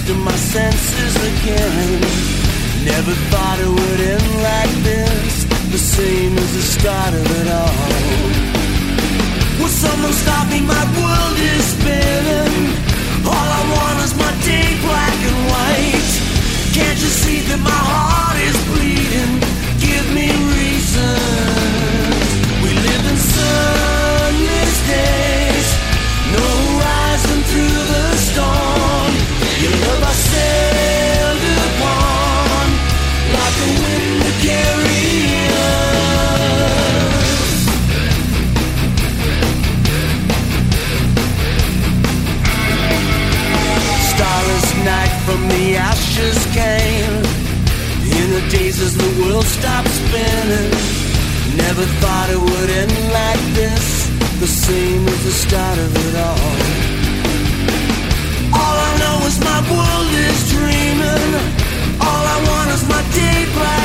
to my senses again. Never thought it would end like this, the same as the start of it all. Will someone stop me? My world is spinning. All I want is my day black and white. Can't you see that my heart is bleeding? Give me reason. We live in sunless days, no horizon through the storm. Your love I sailed upon, like a wind to carry on. Starless night from the ashes came, in the days as the world stopped spinning. Never thought it would end like this, the same as the start of it all. All I know is my world is dreaming. All I want is my day bright.